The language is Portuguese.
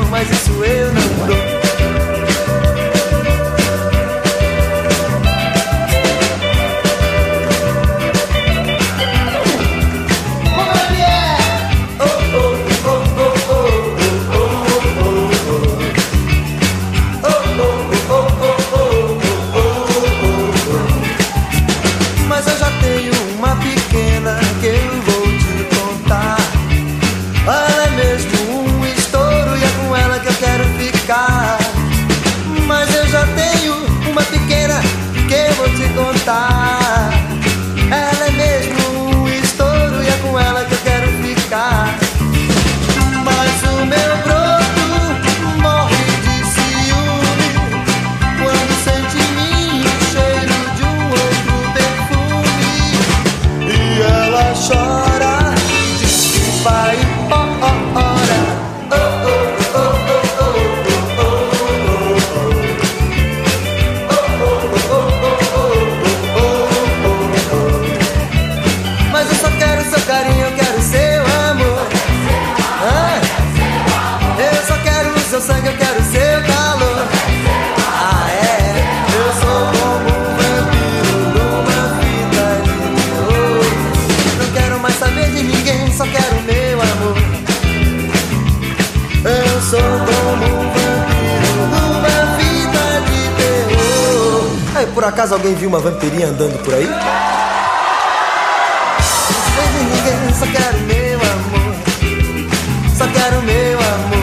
mas isso eu não dou. Mas eu já tenho uma pequena que eu vou te contar. Ela é mesmo um estouro e é com ela que eu quero ficar. Mas o meu broto morre de ciúme quando sente em mim o cheiro de um outro perfume. E ela chora e diz que vai embora. Seu sangue, eu quero seu calor. Ah, é, eu sou como um vampiro numa fita de terror. Não quero mais saber de ninguém, só quero meu amor. Eu sou como um vampiro numa fita de terror. Aí, por acaso alguém viu uma vampirinha andando por aí? Não sei de ninguém, só quero meu amor. Só quero meu amor.